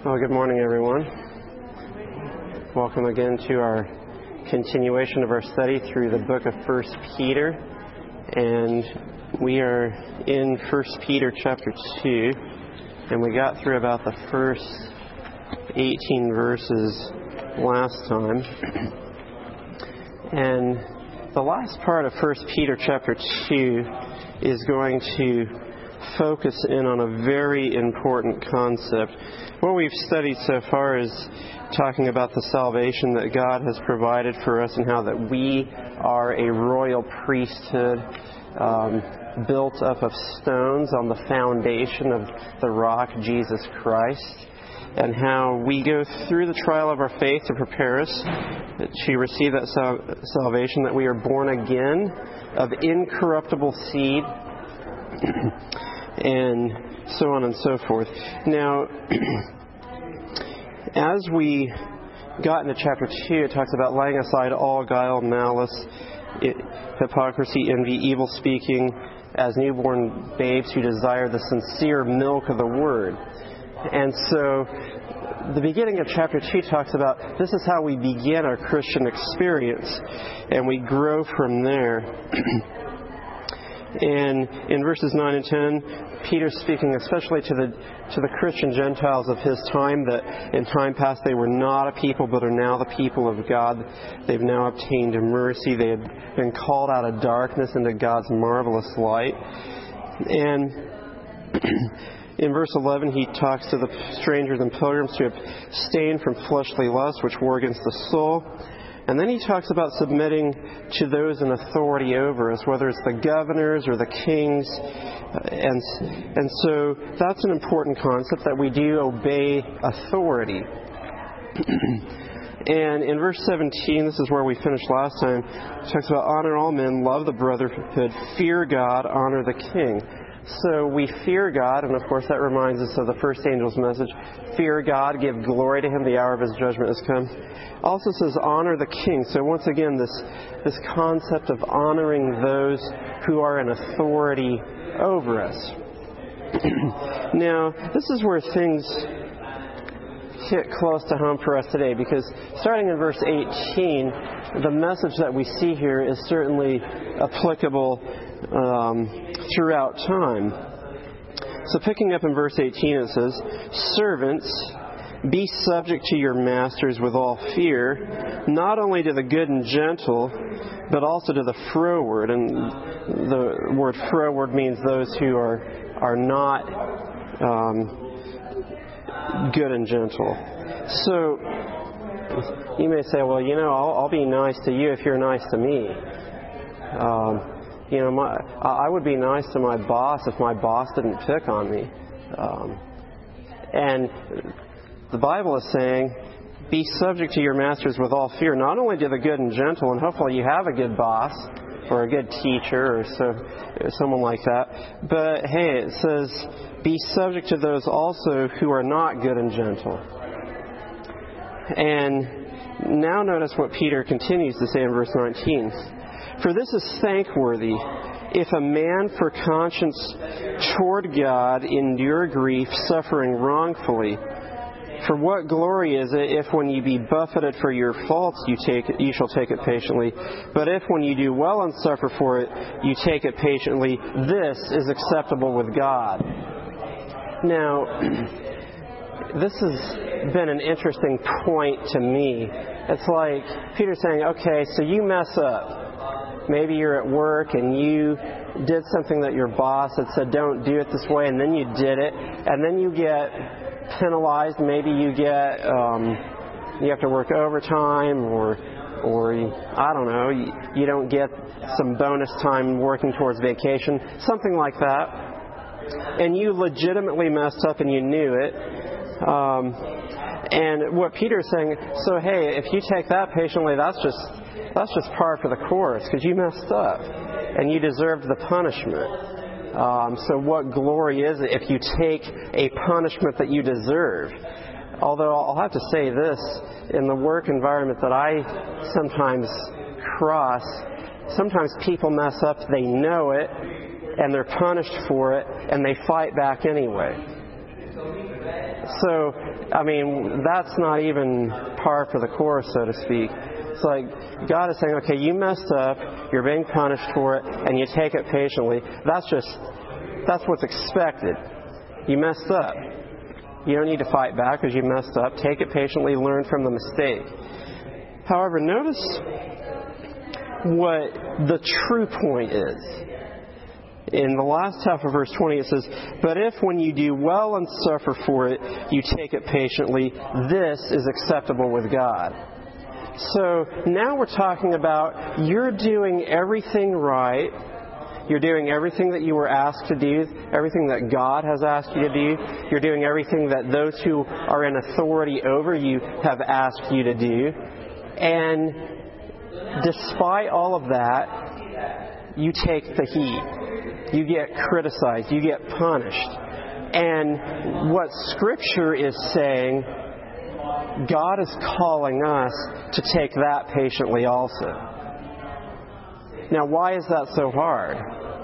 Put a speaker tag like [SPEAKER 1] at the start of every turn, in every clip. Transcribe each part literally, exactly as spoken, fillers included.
[SPEAKER 1] Well, good morning, everyone. Welcome again to our continuation of our study through the book of First Peter. And we are in First Peter chapter two, and we got through about the first eighteen verses last time. And the last part of First Peter chapter two is going to focus in on a very important concept. What we've studied so far is talking about the salvation that God has provided for us and how that we are a royal priesthood um, built up of stones on the foundation of the rock, Jesus Christ, and how we go through the trial of our faith to prepare us to receive that sal- salvation, that we are born again of incorruptible seed, and so on and so forth. Now, as we got into chapter two, it talks about laying aside all guile, malice, hypocrisy, envy, evil speaking, as newborn babes who desire the sincere milk of the Word. And so, the beginning of chapter two talks about this is how we begin our Christian experience, and we grow from there. And in verses nine and ten, Peter's speaking especially to the to the Christian Gentiles of his time, that in time past they were not a people but are now the people of God. They've now obtained mercy. They had been called out of darkness into God's marvelous light. And in verse eleven, he talks to the strangers and pilgrims to abstain from fleshly lusts which war against the soul. And then he talks about submitting to those in authority over us, whether it's the governors or the kings. And, and so that's an important concept, that we do obey authority. And in verse seventeen, this is where we finished last time, it talks about honor all men, love the brotherhood, fear God, honor the king. So we fear God, and of course that reminds us of the first angel's message. Fear God, give glory to Him, the hour of His judgment has come. Also says honor the king. So once again, this this concept of honoring those who are in authority over us. Now, this is where things hit close to home for us today, because starting in verse eighteen, the message that we see here is certainly applicable um, throughout time. So picking up in verse eighteen, it says, "Servants, be subject to your masters with all fear, not only to the good and gentle, but also to the froward." And the word froward means those who are are not um, good and gentle. So you may say, well, you know, I'll, I'll be nice to you if you're nice to me. Um, you know, my, I would be nice to my boss if my boss didn't pick on me. Um, and the Bible is saying, be subject to your masters with all fear, not only to the good and gentle, and hopefully you have a good boss or a good teacher or so, or someone like that, but hey, it says, be subject to those also who are not good and gentle. And now notice what Peter continues to say in verse nineteen. "For this is thankworthy, if a man for conscience toward God endure grief, suffering wrongfully. For what glory is it if when you be buffeted for your faults you take it, you shall take it patiently? But if when you do well and suffer for it, you take it patiently, this is acceptable with God." Now, this has been an interesting point to me. It's like Peter's saying, okay, so you mess up. Maybe you're at work and you did something that your boss had said, don't do it this way, and then you did it, and then you get penalized. Maybe you get um, you have to work overtime, or or you, I don't know, you, you don't get some bonus time working towards vacation, something like that. And you legitimately messed up and you knew it. Um, and what Peter's saying, so hey, if you take that patiently, that's just that's just par for the course, because you messed up and you deserved the punishment. Um, so what glory is it if you take a punishment that you deserve? Although I'll have to say this, in the work environment that I sometimes cross, sometimes people mess up, they know it, and they're punished for it, and they fight back anyway. So, I mean, that's not even par for the course, so to speak. It's like God is saying, okay, you messed up, you're being punished for it, and you take it patiently. That's just, that's what's expected. You messed up. You don't need to fight back because you messed up. Take it patiently, learn from the mistake. However, notice what the true point is. In the last half of verse twenty, it says, "But if when you do well and suffer for it, you take it patiently, this is acceptable with God." So now we're talking about you're doing everything right. You're doing everything that you were asked to do, everything that God has asked you to do. You're doing everything that those who are in authority over you have asked you to do. And despite all of that, you take the heat. You get criticized. You get punished. And what Scripture is saying, God is calling us to take that patiently also. Now, why is that so hard?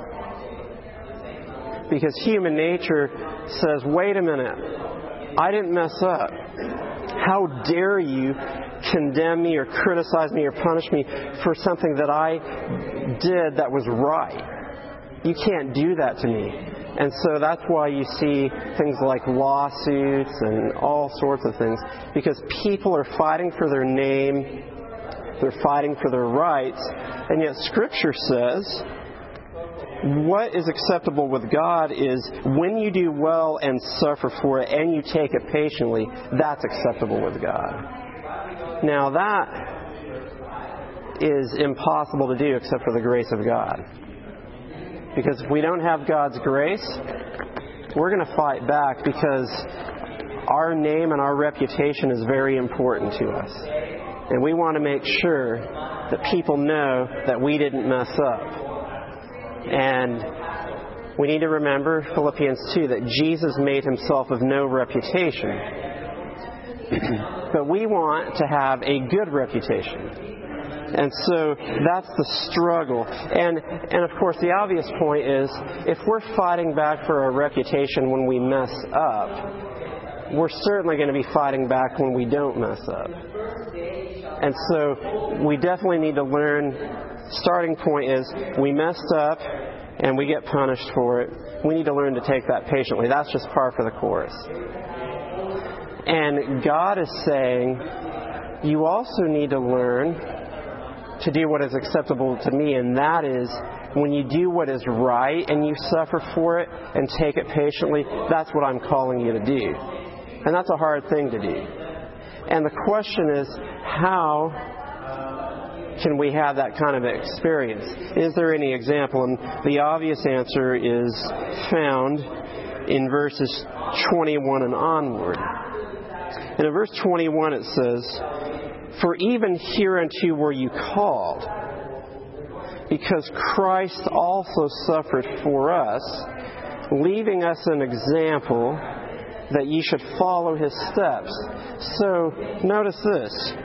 [SPEAKER 1] Because human nature says, wait a minute, I didn't mess up. How dare you condemn me or criticize me or punish me for something that I did that was right? You can't do that to me. And so that's why you see things like lawsuits and all sorts of things. Because people are fighting for their name, they're fighting for their rights, and yet Scripture says what is acceptable with God is when you do well and suffer for it and you take it patiently, that's acceptable with God. Now that is impossible to do except for the grace of God. Because if we don't have God's grace, we're going to fight back because our name and our reputation is very important to us. And we want to make sure that people know that we didn't mess up. And we need to remember Philippians two, that Jesus made himself of no reputation. But we want to have a good reputation. And so that's the struggle. And, and of course, the obvious point is, if we're fighting back for our reputation when we mess up, we're certainly going to be fighting back when we don't mess up. And so we definitely need to learn, starting point is, we messed up and we get punished for it. We need to learn to take that patiently. That's just par for the course. And God is saying, you also need to learn to do what is acceptable to me, and that is when you do what is right and you suffer for it and take it patiently, that's what I'm calling you to do. And that's a hard thing to do. And the question is, how can we have that kind of experience? Is there any example? And the obvious answer is found in verses twenty-one and onward. And in verse twenty-one it says, "For even hereunto were you called, because Christ also suffered for us, leaving us an example that ye should follow his steps." So, notice this.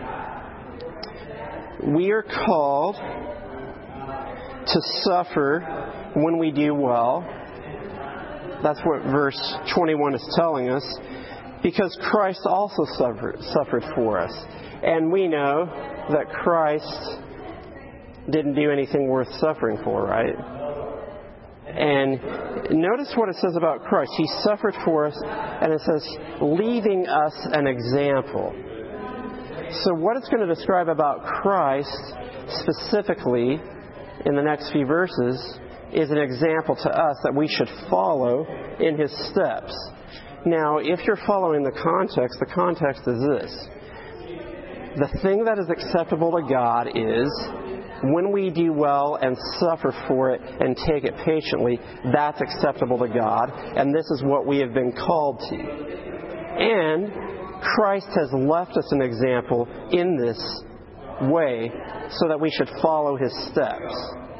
[SPEAKER 1] We are called to suffer when we do well. That's what verse twenty-one is telling us. Because Christ also suffered, suffered for us. And we know that Christ didn't do anything worth suffering for, right? And notice what it says about Christ. He suffered for us, and it says, leaving us an example. So what it's going to describe about Christ specifically in the next few verses is an example to us that we should follow in his steps. Now, if you're following the context, the context is this. The thing that is acceptable to God is when we do well and suffer for it and take it patiently, that's acceptable to God, and this is what we have been called to. And Christ has left us an example in this way so that we should follow his steps.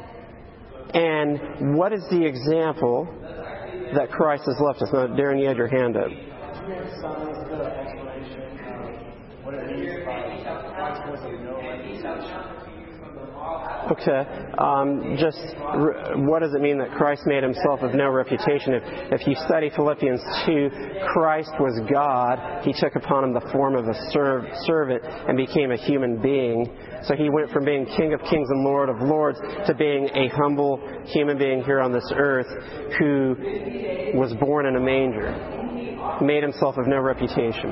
[SPEAKER 1] And what is the example that Christ has left us? Now, Darren, you had your hand up. Okay. Um, just r- what does it mean that Christ made himself of no reputation? If, if you study Philippians two, Christ was God. He took upon him the form of a serv- servant and became a human being. So he went from being King of Kings and Lord of Lords to being a humble human being here on this earth who was born in a manger. Made himself of no reputation.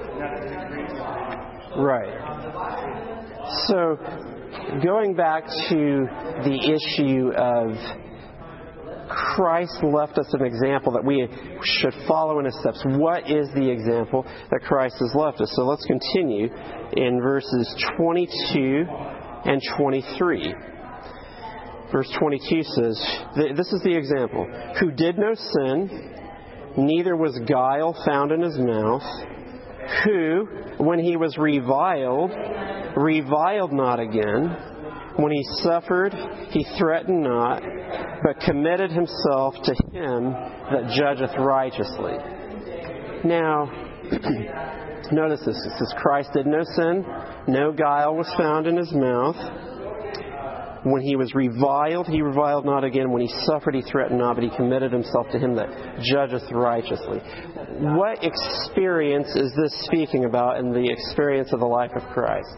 [SPEAKER 1] Right. So, going back to the issue of Christ left us an example that we should follow in his steps. What is the example that Christ has left us? So let's continue in verses twenty-two and twenty-three. Verse twenty-two says, this is the example, who did no sin, neither was guile found in his mouth, who, when he was reviled, reviled not again. When he suffered, he threatened not, but committed himself to him that judgeth righteously. Now, notice this. It says, Christ did no sin, no guile was found in his mouth. When he was reviled, he reviled not again. When he suffered, he threatened not, but he committed himself to him that judgeth righteously. What experience is this speaking about in the experience of the life of Christ?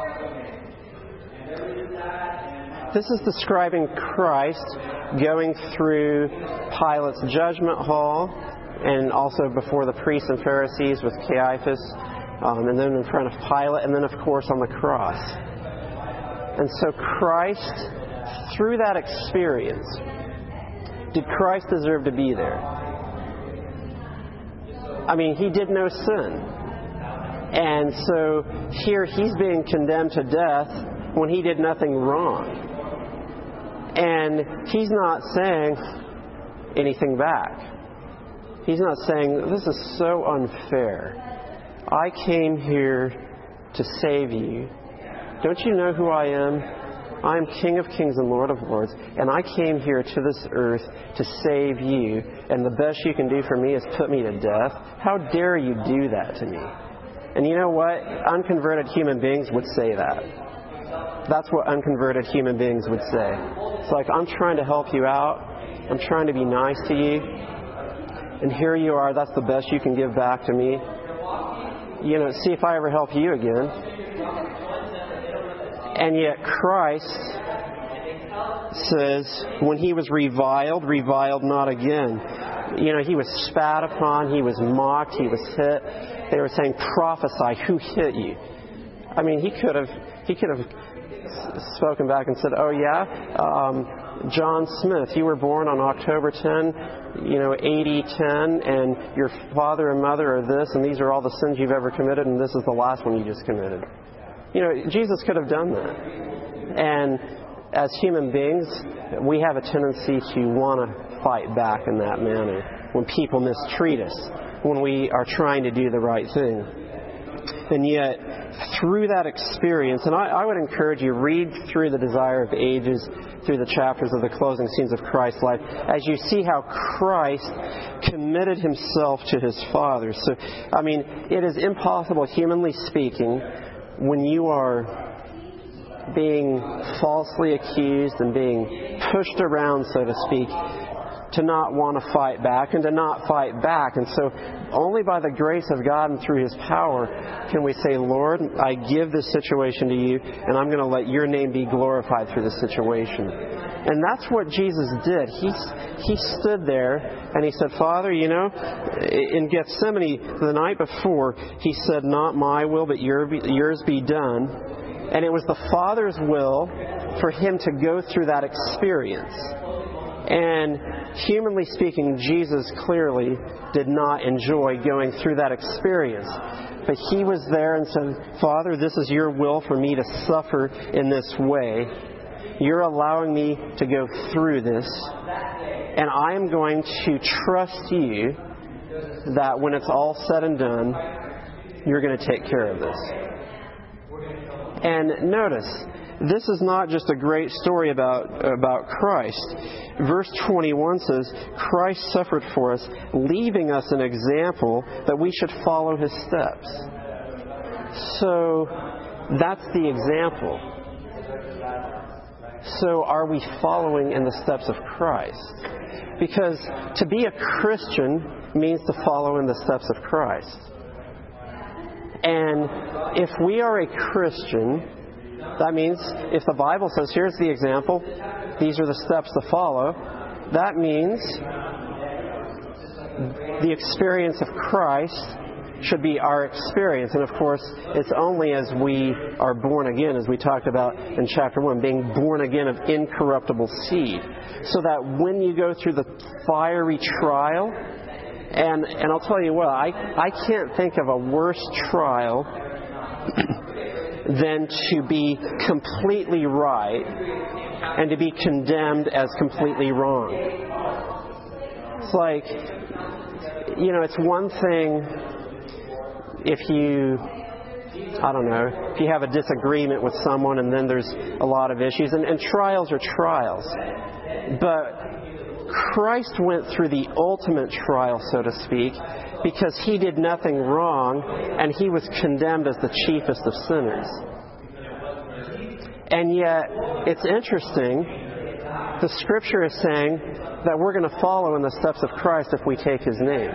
[SPEAKER 1] This is describing Christ going through Pilate's judgment hall and also before the priests and Pharisees with Caiaphas, um, and then in front of Pilate, and then, of course, on the cross. And so Christ, through that experience, did Christ deserve to be there? I mean, he did no sin. And so here he's being condemned to death when he did nothing wrong. And he's not saying anything back. He's not saying, this is so unfair. I came here to save you. Don't you know who I am? I am King of Kings and Lord of Lords, and I came here to this earth to save you, and the best you can do for me is put me to death. How dare you do that to me? And you know what? Unconverted human beings would say that. That's what unconverted human beings would say. It's like, I'm trying to help you out. I'm trying to be nice to you. And here you are, that's the best you can give back to me. You know, see if I ever help you again. And yet Christ says, when he was reviled, reviled not again. You know, he was spat upon, he was mocked, he was hit. They were saying, prophesy, who hit you? I mean, he could have, he could have spoken back and said, oh yeah, um, John Smith, you were born on October tenth, you know, eighty ten, and your father and mother are this, and these are all the sins you've ever committed, and this is the last one you just committed. You know, Jesus could have done that. And as human beings, we have a tendency to want to fight back in that manner when people mistreat us, when we are trying to do the right thing. And yet, through that experience, and I, I would encourage you, read through the Desire of Ages, through the chapters of the closing scenes of Christ's life, as you see how Christ committed himself to his Father. So, I mean, it is impossible, humanly speaking, when you are being falsely accused and being pushed around, so to speak, to not want to fight back and to not fight back. And so only by the grace of God and through his power can we say, Lord, I give this situation to you, and I'm going to let your name be glorified through this situation. And that's what Jesus did. He, he stood there and he said, Father, you know, in Gethsemane the night before, he said, not my will, but your, yours be done. And it was the Father's will for him to go through that experience. And humanly speaking, Jesus clearly did not enjoy going through that experience. But he was there and said, Father, this is your will for me to suffer in this way. You're allowing me to go through this. And I am going to trust you that when it's all said and done, you're going to take care of this. And notice, this is not just a great story about, about Christ. Verse twenty-one says, Christ suffered for us, leaving us an example that we should follow his steps. So, that's the example. So are we following in the steps of Christ? Because to be a Christian means to follow in the steps of Christ. And if we are a Christian, that means if the Bible says, here's the example, these are the steps to follow, that means the experience of Christ should be our experience. And of course, it's only as we are born again, as we talked about in chapter one, being born again of incorruptible seed. So that when you go through the fiery trial, and and I'll tell you what, I, I can't think of a worse trial than to be completely right and to be condemned as completely wrong. It's like, you know, it's one thing if you, I don't know, if you have a disagreement with someone and then there's a lot of issues, and, and trials are trials. But Christ went through the ultimate trial, so to speak, because He did nothing wrong and He was condemned as the chiefest of sinners. And yet, it's interesting, the Scripture is saying that we're going to follow in the steps of Christ if we take His name.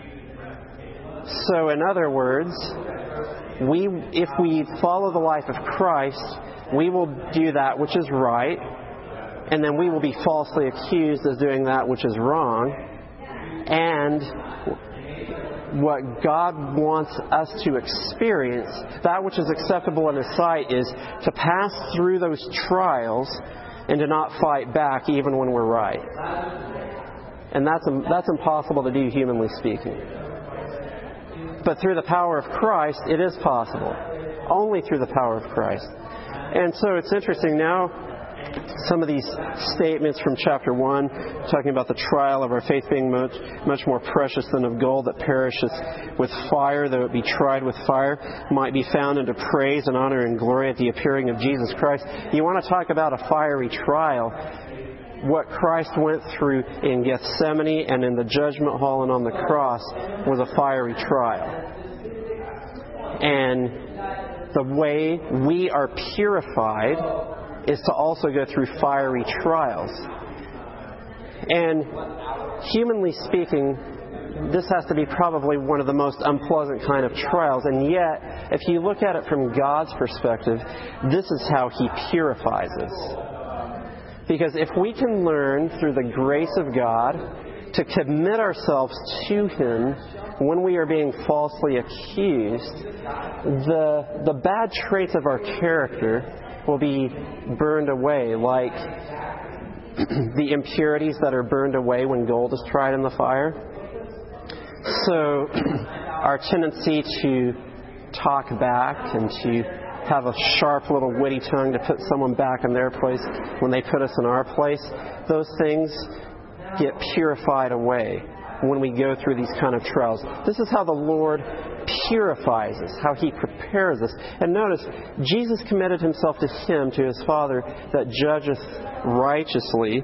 [SPEAKER 1] So, in other words, we, if we follow the life of Christ, we will do that which is right, and then we will be falsely accused as doing that which is wrong. And what God wants us to experience, that which is acceptable in His sight, is to pass through those trials and to not fight back even when we're right. And that's that's impossible to do, humanly speaking. But through the power of Christ, it is possible. Only through the power of Christ. And so it's interesting now, some of these statements from chapter one, talking about the trial of our faith being much, much more precious than of gold that perishes with fire, though it be tried with fire, might be found unto praise and honor and glory at the appearing of Jesus Christ. You want to talk about a fiery trial? What Christ went through in Gethsemane and in the judgment hall and on the cross was a fiery trial. And the way we are purified is to also go through fiery trials. And humanly speaking, this has to be probably one of the most unpleasant kind of trials. And yet, if you look at it from God's perspective, this is how He purifies us. Because if we can learn through the grace of God to commit ourselves to Him when we are being falsely accused, the the bad traits of our character will be burned away, like the impurities that are burned away when gold is tried in the fire. So our tendency to talk back and to have a sharp little witty tongue to put someone back in their place when they put us in our place, those things get purified away when we go through these kind of trials. This is how the Lord purifies us, how He prepares us. And notice, Jesus committed Himself to Him, to His Father, that judgeth righteously.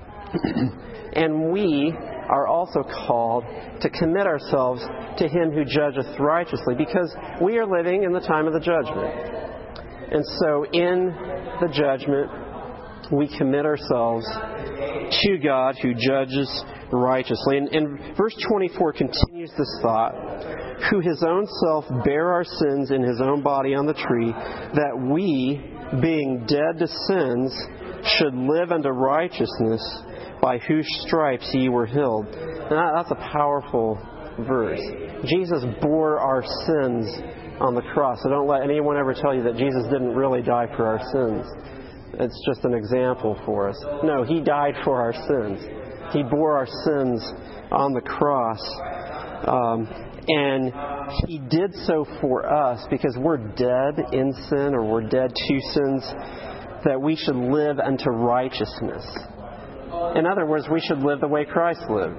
[SPEAKER 1] And we are also called to commit ourselves to Him who judgeth righteously, because we are living in the time of the judgment. And so in the judgment, we commit ourselves to God who judges righteously. And, and verse twenty-four continues this thought, who His own self bare our sins in His own body on the tree, that we, being dead to sins, should live unto righteousness, by whose stripes ye were healed. Now, that's a powerful verse. Jesus bore our sins on the cross. So don't let anyone ever tell you that Jesus didn't really die for our sins. It's just an example for us. No, He died for our sins. He bore our sins on the cross. Um, and He did so for us because we're dead in sin, or we're dead to sins, that we should live unto righteousness. In other words, we should live the way Christ lived.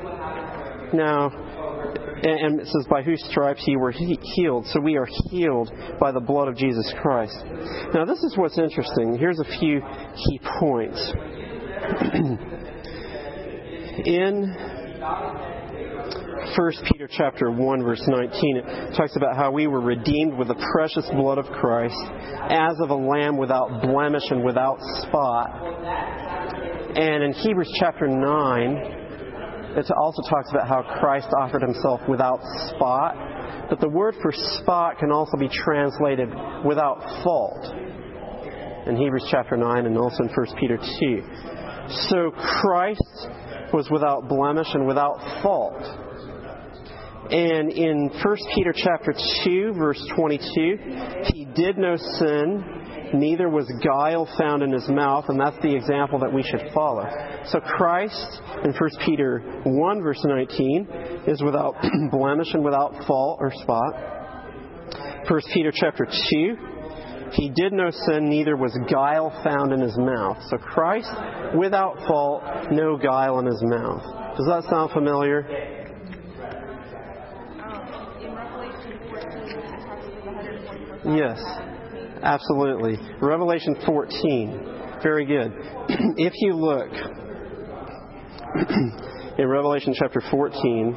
[SPEAKER 1] Now, and it says, by whose stripes ye were he- healed. So we are healed by the blood of Jesus Christ. Now, this is what's interesting. Here's a few key points. In First Peter chapter one, verse nineteen, it talks about how we were redeemed with the precious blood of Christ, as of a lamb without blemish and without spot. And in Hebrews chapter nine, it also talks about how Christ offered himself without spot. But the word for spot can also be translated without fault in Hebrews chapter nine and also in First Peter two. So Christ was without blemish and without fault. And in First Peter chapter two, verse twenty-two, he did no sin, neither was guile found in his mouth, and that's the example that we should follow. So Christ, in First Peter one, verse nineteen, is without blemish and without fault or spot. First Peter chapter two, he did no sin, neither was guile found in his mouth. So Christ, without fault, no guile in his mouth. Does that sound familiar? Yes, absolutely. Revelation fourteen. Very good. If you look in Revelation chapter fourteen,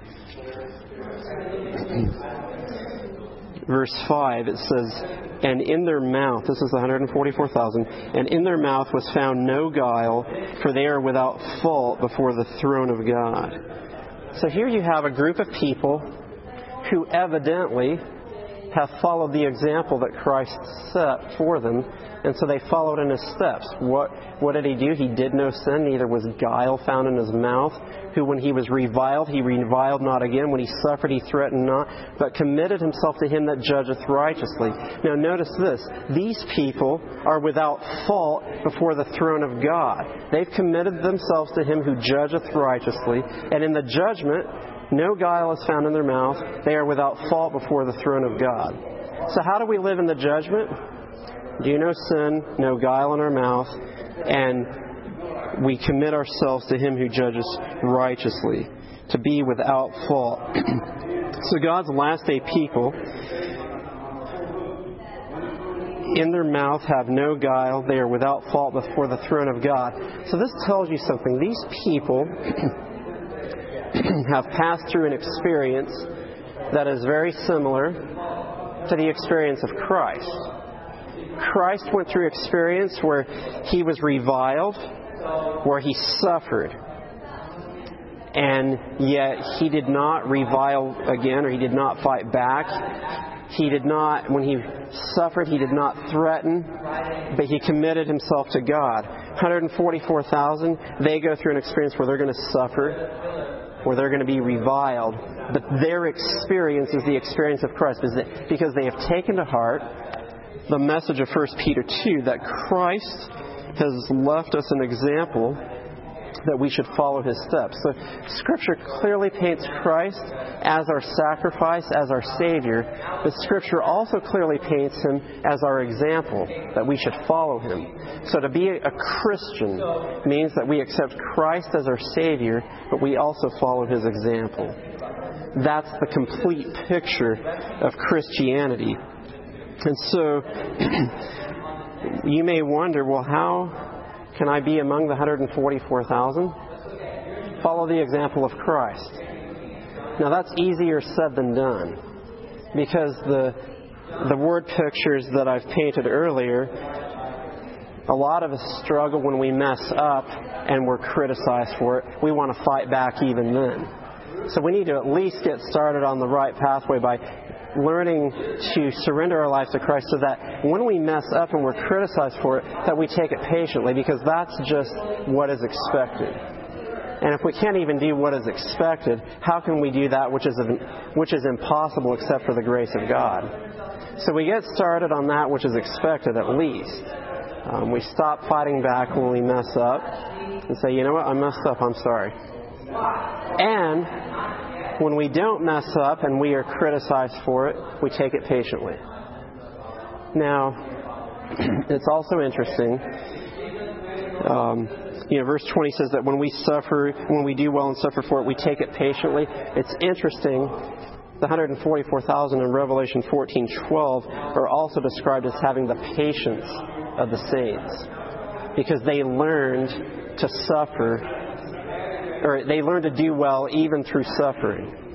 [SPEAKER 1] verse five, it says, and in their mouth, this is one hundred forty-four thousand, and in their mouth was found no guile, for they are without fault before the throne of God. So here you have a group of people who evidently have followed the example that Christ set for them, and so they followed in his steps. What, what did he do? He did no sin, neither was guile found in his mouth, who when he was reviled, he reviled not again. When he suffered, he threatened not, but committed himself to him that judgeth righteously. Now notice this. These people are without fault before the throne of God. They've committed themselves to him who judgeth righteously, and in the judgment, no guile is found in their mouth. They are without fault before the throne of God. So how do we live in the judgment? Do no sin, no guile in our mouth, and we commit ourselves to him who judges righteously, to be without fault. So God's last day people, in their mouth have no guile. They are without fault before the throne of God. So this tells you something. These people have passed through an experience that is very similar to the experience of Christ. Christ went through experience where he was reviled, where he suffered, and yet he did not revile again, or he did not fight back. He did not, when he suffered, he did not threaten, but he committed himself to God. one hundred forty-four thousand, they go through an experience where they're going to suffer, where they're going to be reviled, but their experience is the experience of Christ, because they have taken to heart the message of First Peter two, that Christ has left us an example that we should follow his steps. So Scripture clearly paints Christ as our sacrifice, as our Savior, but Scripture also clearly paints him as our example, that we should follow him. So to be a Christian means that we accept Christ as our Savior, but we also follow his example. That's the complete picture of Christianity. And so you may wonder, well, how can I be among the one hundred forty-four thousand? Follow the example of Christ. Now that's easier said than done, because the the word pictures that I've painted earlier, a lot of us struggle when we mess up and we're criticized for it. We want to fight back even then. So we need to at least get started on the right pathway by learning to surrender our lives to Christ, so that when we mess up and we're criticized for it, that we take it patiently, because that's just what is expected. And if we can't even do what is expected, how can we do that which is which is impossible except for the grace of God? So we get started on that which is expected at least. Um, we stop fighting back when we mess up and say, you know what, I messed up, I'm sorry. And when we don't mess up and we are criticized for it, we take it patiently. Now, it's also interesting. Um, you know, verse twenty says that when we suffer, when we do well and suffer for it, we take it patiently. It's interesting. The one hundred forty-four thousand in Revelation fourteen twelve are also described as having the patience of the saints, because they learned to suffer, or they learn to do well even through suffering.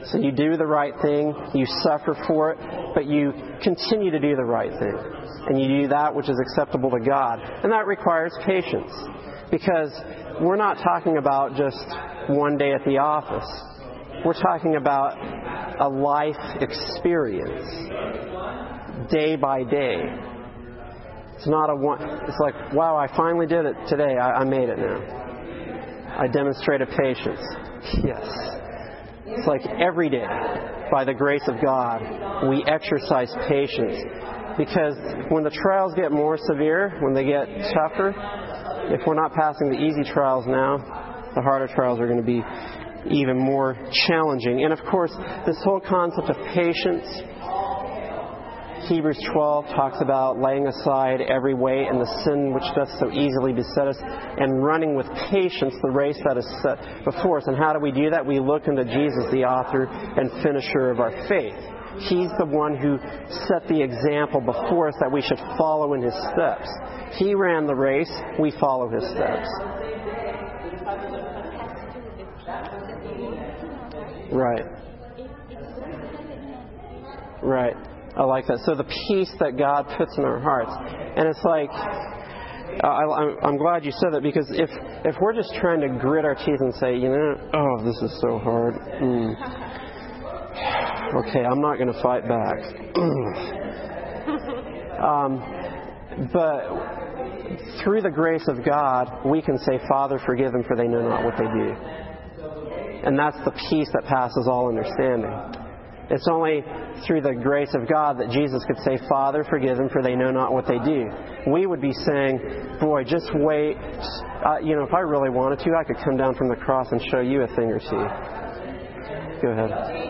[SPEAKER 1] So you do the right thing, you suffer for it, but you continue to do the right thing. And you do that which is acceptable to God. And that requires patience. Because we're not talking about just one day at the office. We're talking about a life experience, day by day. It's not a one. It's like, wow, I finally did it today. I, I made it now. I demonstrated patience. Yes. It's like every day, by the grace of God, we exercise patience. Because when the trials get more severe, when they get tougher, if we're not passing the easy trials now, the harder trials are going to be even more challenging. And of course, this whole concept of patience, Hebrews twelve talks about laying aside every weight and the sin which doth so easily beset us, and running with patience the race that is set before us. And how do we do that? We look unto Jesus, the author and finisher of our faith. He's the one who set the example before us that we should follow in His steps. He ran the race, we follow His steps. Right. Right. I like that. So the peace that God puts in our hearts. And it's like, I, I'm glad you said that, because if, if we're just trying to grit our teeth and say, you know, oh, this is so hard. Mm. Okay, I'm not going to fight back. um, but through the grace of God, we can say, Father, forgive them, for they know not what they do. And that's the peace that passes all understanding. It's only through the grace of God that Jesus could say, Father, forgive them, for they know not what they do. We would be saying, boy, just wait. Uh, you know, if I really wanted to, I could come down from the cross and show you a thing or two. Go ahead.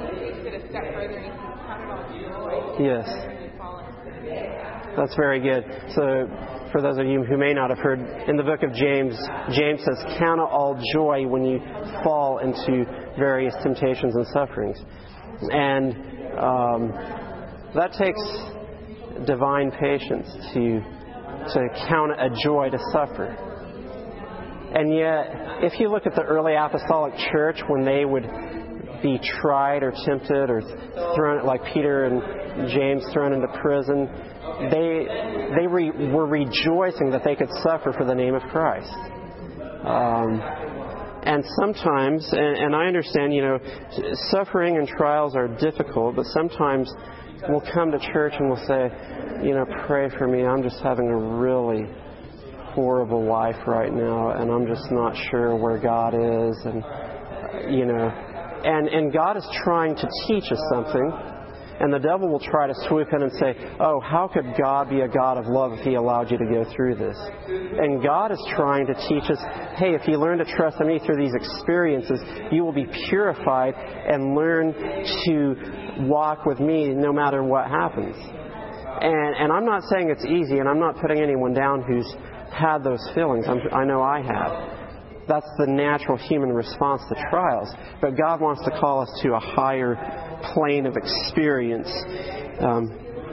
[SPEAKER 1] Yes. That's very good. So, for those of you who may not have heard, in the book of James, James says, count it all joy when you fall into various temptations and sufferings. And um, that takes divine patience to to count it a joy to suffer. And yet, if you look at the early apostolic church, when they would be tried or tempted or thrown, like Peter and James, thrown into prison, they they re, were rejoicing that they could suffer for the name of Christ. Um, And sometimes, and, and I understand, you know, suffering and trials are difficult, but sometimes we'll come to church and we'll say, you know, pray for me. I'm just having a really horrible life right now, and I'm just not sure where God is, and, you know, and, and God is trying to teach us something. And the devil will try to swoop in and say, oh, how could God be a God of love if He allowed you to go through this? And God is trying to teach us, hey, if you learn to trust in me through these experiences, you will be purified and learn to walk with me no matter what happens. And, and I'm not saying it's easy, and I'm not putting anyone down who's had those feelings. I'm, I know I have. That's the natural human response to trials. But God wants to call us to a higher plane of experience. Um,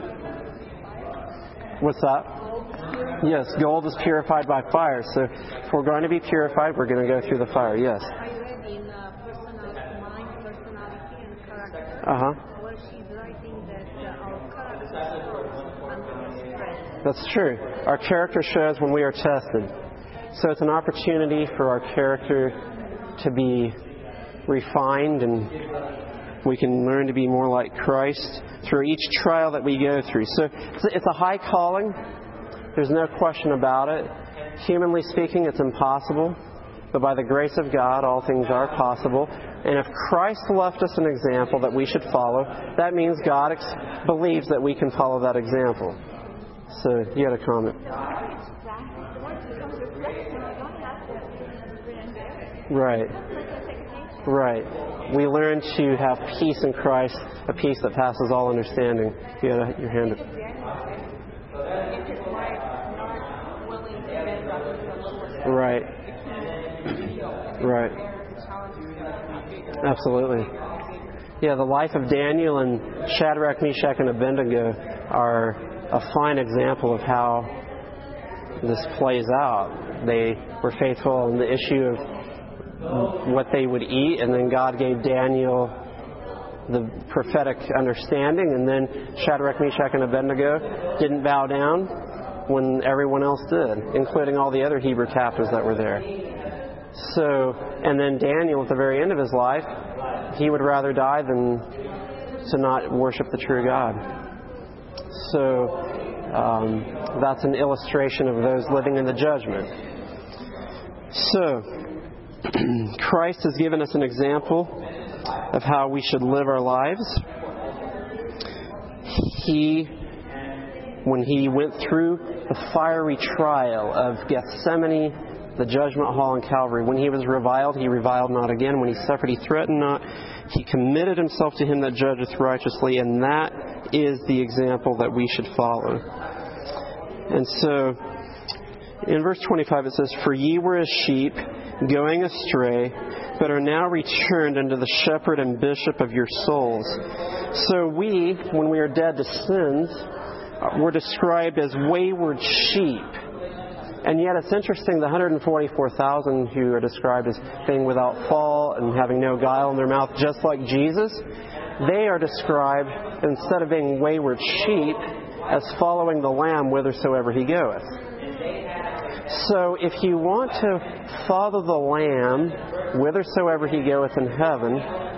[SPEAKER 1] what's that? Yes, gold is purified by fire. So if we're going to be purified, we're going to go through the fire. Yes.
[SPEAKER 2] I read in uh, personality, mind, personality, and character.
[SPEAKER 1] Uh huh.
[SPEAKER 2] Where she's writing that uh, our character shows under stress.
[SPEAKER 1] That's true. Our character shows when we are tested. So it's an opportunity for our character to be refined, and we can learn to be more like Christ through each trial that we go through. So it's a high calling. There's no question about it. Humanly speaking, it's impossible. But by the grace of God, all things are possible. And if Christ left us an example that we should follow, that means God ex- believes that we can follow that example. So you had a comment. Right. Right. We learn to have peace in Christ, a peace that passes all understanding. You had a, your hand up. Right. Right. Absolutely. Yeah, the life of Daniel and Shadrach, Meshach, and Abednego are a fine example of how this plays out. They were faithful in the issue of what they would eat, and then God gave Daniel the prophetic understanding, and then Shadrach, Meshach, and Abednego didn't bow down when everyone else did, including all the other Hebrew captives that were there. So, and then Daniel, at the very end of his life, he would rather die than to not worship the true God. So, um, that's an illustration of those living in the judgment. So, Christ has given us an example of how we should live our lives. He, when He went through the fiery trial of Gethsemane, the judgment hall in Calvary, when He was reviled, He reviled not again. When He suffered, He threatened not. He committed Himself to Him that judgeth righteously, and that is the example that we should follow. And so, in verse twenty-five it says, "For ye were as sheep going astray, but are now returned unto the shepherd and bishop of your souls." So we, when we are dead to sins, were described as wayward sheep. And yet it's interesting, the one hundred forty-four thousand who are described as being without fault and having no guile in their mouth, just like Jesus, they are described, instead of being wayward sheep, as following the Lamb whithersoever He goeth. So if you want to follow the Lamb whithersoever He goeth in heaven,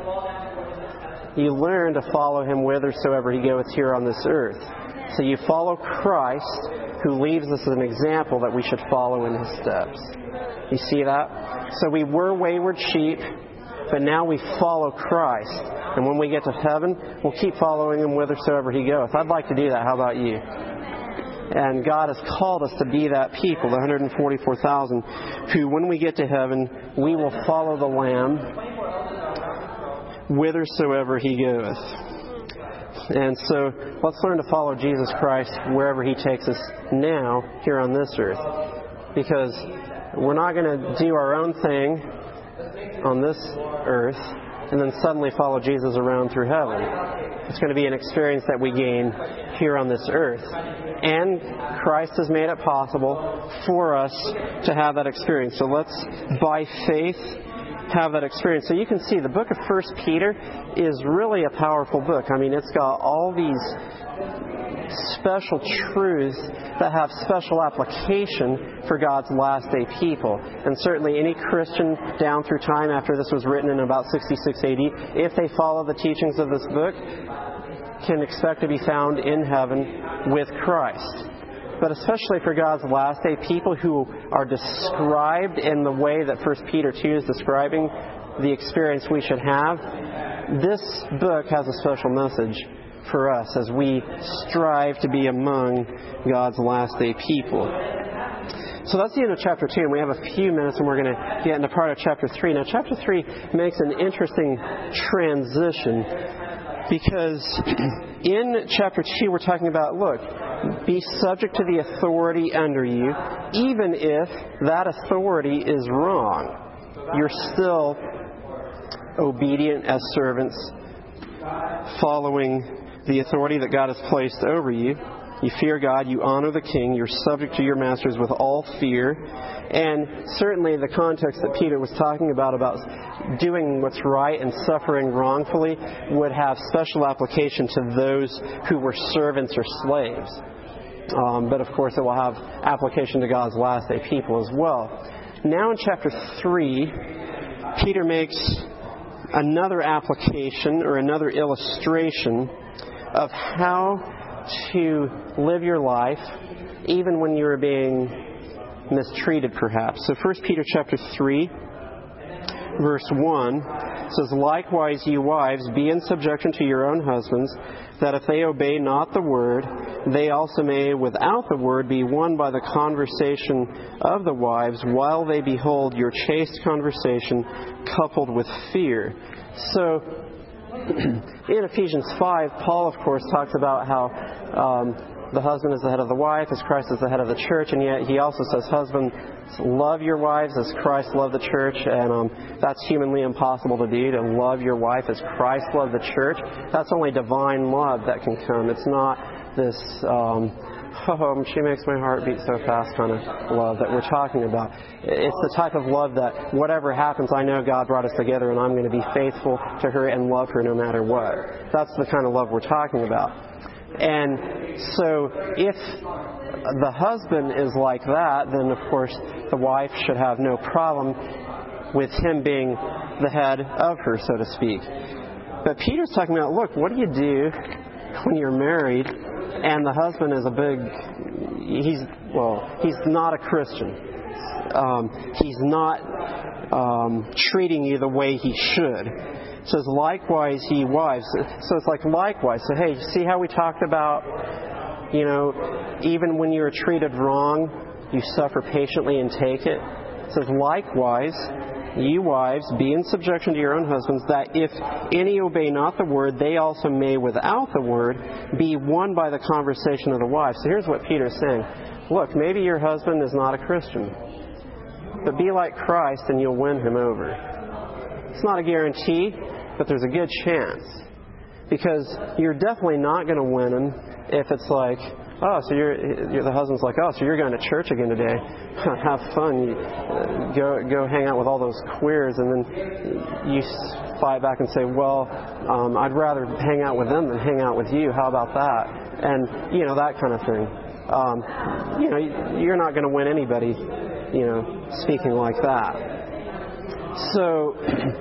[SPEAKER 1] you learn to follow Him whithersoever He goeth here on this earth. So you follow Christ, who leaves us an example that we should follow in His steps. You see that? So we were wayward sheep, but now we follow Christ. And when we get to heaven, we'll keep following Him whithersoever He goeth. I'd like to do that. How about you? And God has called us to be that people, the one hundred forty-four thousand, who when we get to heaven, we will follow the Lamb whithersoever He goeth. And so let's learn to follow Jesus Christ wherever He takes us now here on this earth. Because we're not going to do our own thing on this earth and then suddenly follow Jesus around through heaven. It's going to be an experience that we gain here on this earth. And Christ has made it possible for us to have that experience. So let's, by faith, have that experience. So you can see the book of First Peter is really a powerful book. I mean, it's got all these special truths that have special application for God's last day people. And certainly any Christian down through time after this was written in about sixty-six A D, if they follow the teachings of this book, can expect to be found in heaven with Christ. But especially for God's last day people who are described in the way that First Peter two is describing the experience we should have, this book has a special message for us as we strive to be among God's last day people. So that's the end of chapter two, and we have a few minutes and we're going to get into part of chapter three. Now chapter three makes an interesting transition because in chapter two we're talking about, look, be subject to the authority under you, even if that authority is wrong. You're still obedient as servants, following the authority that God has placed over you. You fear God, you honor the king, you're subject to your masters with all fear. And certainly the context that Peter was talking about, about doing what's right and suffering wrongfully, would have special application to those who were servants or slaves. Um, but of course it will have application to God's last day people as well. Now in chapter three, Peter makes another application or another illustration of how to live your life even when you're being mistreated perhaps. So First Peter chapter three verse one says, "Likewise ye wives, be in subjection to your own husbands, that if they obey not the word, they also may without the word be won by the conversation of the wives, while they behold your chaste conversation coupled with fear." So in Ephesians five, Paul, of course, talks about how um, the husband is the head of the wife, as Christ is the head of the church, and yet he also says, husbands, love your wives as Christ loved the church, and um, that's humanly impossible to do, to love your wife as Christ loved the church. That's only divine love that can come. It's not this um, oh, she makes my heart beat so fast kind of love that we're talking about. It's the type of love that whatever happens, I know God brought us together and I'm going to be faithful to her and love her no matter what. That's the kind of love we're talking about. And so if the husband is like that, then of course the wife should have no problem with him being the head of her, so to speak. But Peter's talking about, look, what do you do when you're married and the husband is a big, he's, well, he's not a Christian. Um, he's not um, treating you the way he should. It says, likewise, ye wives. So it's like likewise. So, hey, see how we talked about, you know, even when you're treated wrong, you suffer patiently and take it. It says, likewise, ye wives, be in subjection to your own husbands, that if any obey not the word, they also may without the word be won by the conversation of the wives. So here's what Peter's saying. Look, maybe your husband is not a Christian, but be like Christ and you'll win him over. It's not a guarantee, but there's a good chance. Because you're definitely not going to win him if it's like, oh, so you're, you're the husband's like, oh, so you're going to church again today. Have fun. You, uh, go go hang out with all those queers, and then you fight back and say, well, um, I'd rather hang out with them than hang out with you. How about that? And, you know, that kind of thing. Um, you know, you're not going to win anybody, you know, speaking like that. So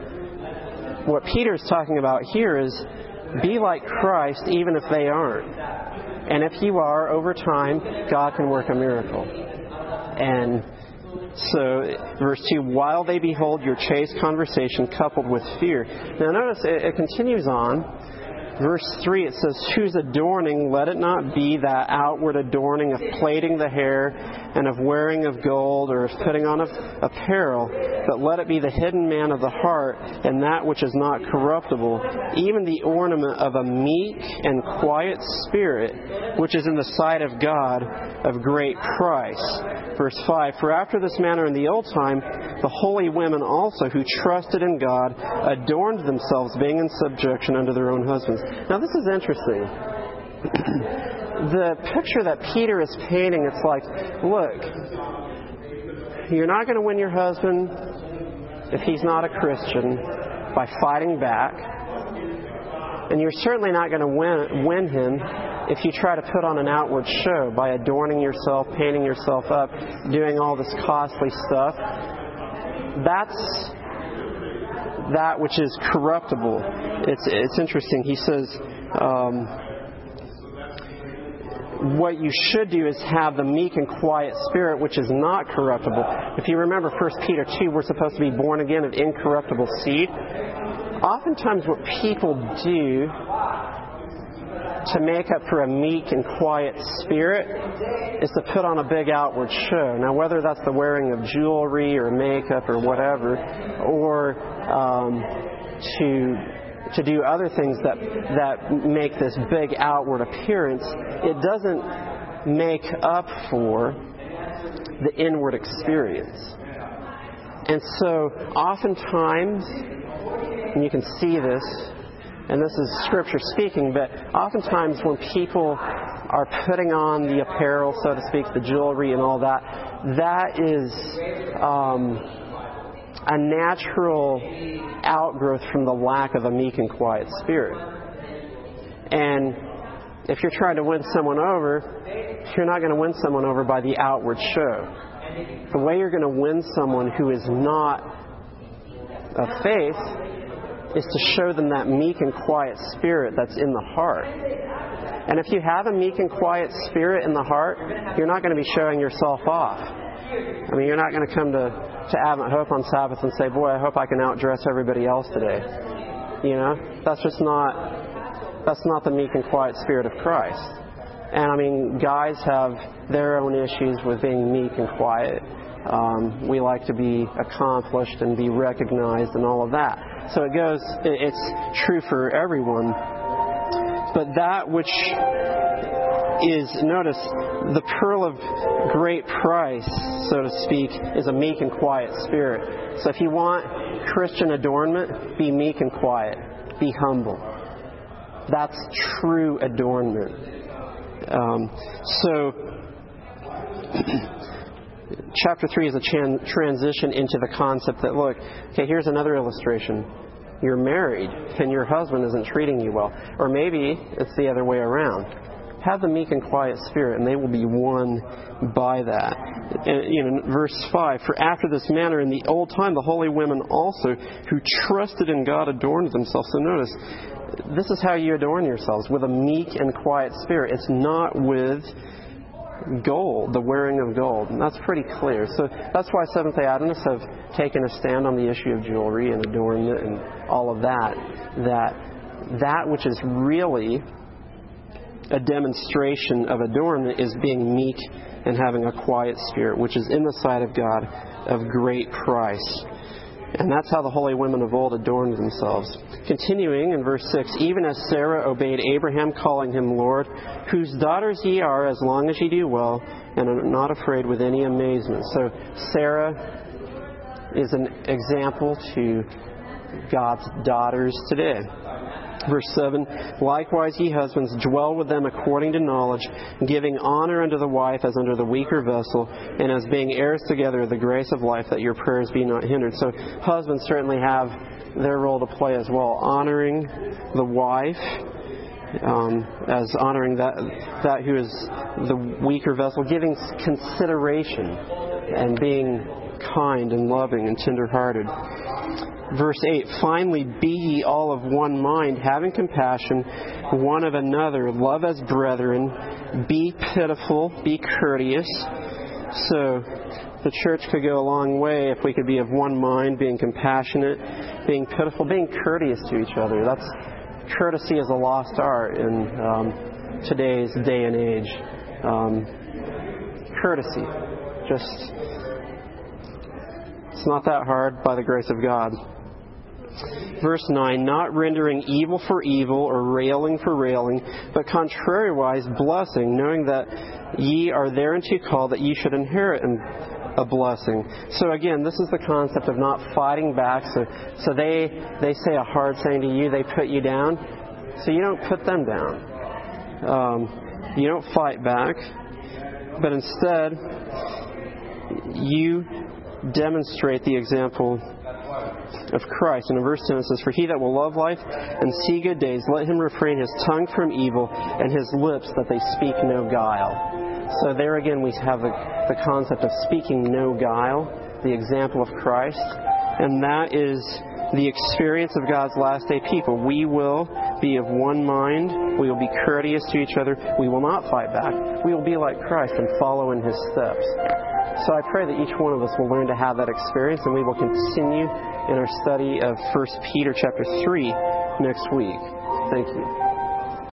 [SPEAKER 1] what Peter's talking about here is be like Christ even if they aren't. And if you are, over time, God can work a miracle. And so, verse two, while they behold your chaste conversation coupled with fear. Now notice it, it continues on. Verse three, it says, whose adorning, let it not be that outward adorning of plaiting the hair and of wearing of gold or of putting on of apparel, but let it be the hidden man of the heart and that which is not corruptible, even the ornament of a meek and quiet spirit, which is in the sight of God of great price. Verse five, for after this manner in the old time, the holy women also who trusted in God adorned themselves, being in subjection unto their own husbands. Now this is interesting. The picture that Peter is painting, it's like, look, you're not going to win your husband if he's not a Christian by fighting back. And you're certainly not going to win, win him if you try to put on an outward show by adorning yourself, painting yourself up, doing all this costly stuff. That's that which is corruptible. It's it's interesting. He says, um, what you should do is have the meek and quiet spirit, which is not corruptible. If you remember First Peter two, we're supposed to be born again of incorruptible seed. Oftentimes what people do to make up for a meek and quiet spirit is to put on a big outward show. Now, whether that's the wearing of jewelry or makeup or whatever, or um, to to do other things that that make this big outward appearance, it doesn't make up for the inward experience. And so, oftentimes, and you can see this, and this is Scripture speaking, but oftentimes when people are putting on the apparel, so to speak, the jewelry and all that, that is um, a natural outgrowth from the lack of a meek and quiet spirit. And if you're trying to win someone over, you're not going to win someone over by the outward show. The way you're going to win someone who is not of faith is to show them that meek and quiet spirit that's in the heart. And if you have a meek and quiet spirit in the heart, you're not going to be showing yourself off. I mean, you're not going to come to, to Advent Hope on Sabbath and say, boy, I hope I can outdress everybody else today. You know, that's just not, that's not the meek and quiet spirit of Christ. And I mean, guys have their own issues with being meek and quiet. Um, we like to be accomplished and be recognized and all of that. So it goes, it's true for everyone. But that which is, notice, the pearl of great price, so to speak, is a meek and quiet spirit. So if you want Christian adornment, be meek and quiet. Be humble. That's true adornment. Um, so, chapter three is a chan- transition into the concept that, look, okay, here's another illustration. You're married, and your husband isn't treating you well. Or maybe it's the other way around. Have the meek and quiet spirit, and they will be won by that. And, you know, verse five, for after this manner in the old time, the holy women also who trusted in God adorned themselves. So notice, this is how you adorn yourselves, with a meek and quiet spirit. It's not with gold, the wearing of gold. And that's pretty clear. So that's why Seventh-day Adventists have taken a stand on the issue of jewelry and adornment and all of that, that that which is really a demonstration of adornment is being meek and having a quiet spirit, which is in the sight of God of great price. And that's how the holy women of old adorned themselves. Continuing in verse six, even as Sarah obeyed Abraham, calling him Lord, whose daughters ye are, as long as ye do well, and are not afraid with any amazement. So Sarah is an example to God's daughters today. Verse seven, likewise ye husbands, dwell with them according to knowledge, giving honor unto the wife as unto the weaker vessel, and as being heirs together of the grace of life, that your prayers be not hindered. So husbands certainly have their role to play as well, honoring the wife, um, as honoring that, that who is the weaker vessel, giving consideration and being kind and loving and tender-hearted. Verse eight, finally be ye all of one mind, having compassion one of another, love as brethren, be pitiful, be courteous. So the church could go a long way if we could be of one mind, being compassionate, being pitiful, being courteous to each other. That's courtesy is a lost art in um, today's day and age. Um, courtesy, just it's not that hard by the grace of God. Verse nine, not rendering evil for evil or railing for railing, but contrariwise blessing, knowing that ye are thereunto called, that ye should inherit a blessing. So again, this is the concept of not fighting back. So, so they they say a hard saying to you, they put you down. So you don't put them down. Um, you don't fight back, but instead you demonstrate the example of Christ. And in verse ten it says, for he that will love life and see good days, let him refrain his tongue from evil and his lips that they speak no guile. So there again we have the, the concept of speaking no guile, the example of Christ. And that is the experience of God's last day people. We will be of one mind. We will be courteous to each other. We will not fight back. We will be like Christ and follow in his steps. So I pray that each one of us will learn to have that experience, and we will continue in our study of First Peter chapter three next week. Thank you.